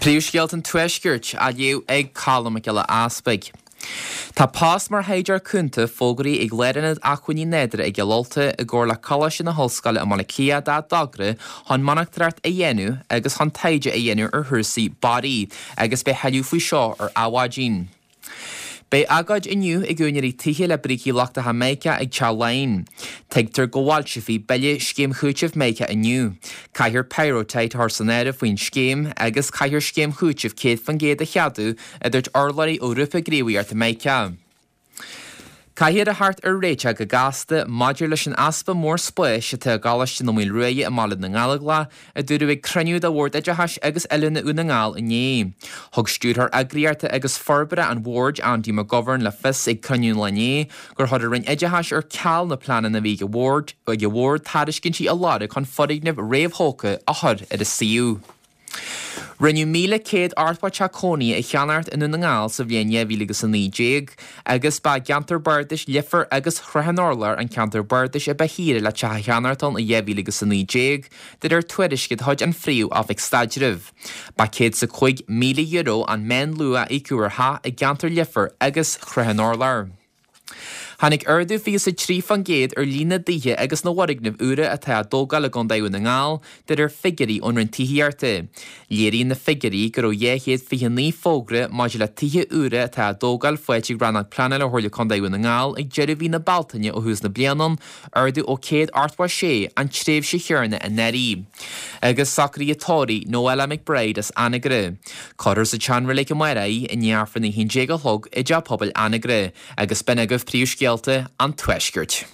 Príomhscéalt an tuisgirt a dhéú ag callam le aspaig. Tá pás mar héidir cúnta fógraí ag léireanad acuiní nédra ag geolta a gcóir le calaise na hoscaile a Malacia dá dagra hon manachtarart a dhéanú agus hon taide a dhéanú ar thusaí barí agus be heiliú faoi seo ar áhádín. Bei agad inniu I gúnirí tithe le brící lachta ha méice ag tealainn. Teigtar goháil si bhí beile scéim chúiteh méice inniu. Caithir pyrotate thorsanéire faoin scéim agus caithir scéim chúiteh céad fan géad a cheadú a dúirt orlaí ó rupa gríomhíart a méice. Caithir a hart ar réite go gasta maidir leis an aspa mór spléis se te gáiste nó mil ruaige a malad na ngála a dúrú ag cruniú a bhór idirthas agus eilena ú na ngáil inné. Thug stúrthar agriarta agus forbara an bhórd Andy McGovern le fis ag cruniú lené gur thud a rinn idirthas ar ceall na planan na bhí go bhórd tariscinnti a láda chun fodaighnimh réamhthóca a thud ar a siú. Rinneú 1,100 artpa teacóní a cheanart in na ngáil sa bhíon 2009 agus ba geantar bardis lifar agus chrehanorlar an ceantar bardis a behíre le te cheanartón a 2009 de ar tuairiscid thuid an fríú a bheith staidirh. Ba €105 million an men lua I cuairtha a geantar lifar agus chrehanorlar. Hannig ardú fi sa trí fan géad ar lína dithe agus na warighnimh ura a tá dógal a gan daú na ngáil de ar figurí ón rin tíhiarta. Léirí na figurí gur ó dhéhéad fi ní fógra máidir le tithe ura a tá dógal foiitig brannach planal a thuirla gan daú na ngáil ag jeirhí na baltaine ó hús na blianon ardú ó céad artha sé an tréimh sé chearna a nerí. Agus sacrí atóí Noella McBride as anagre. Codir sa teanra le go mairaí in nearfan na hinjégal thug I deap pobl anagre agus benagah príomhscéalta an tuisgirt.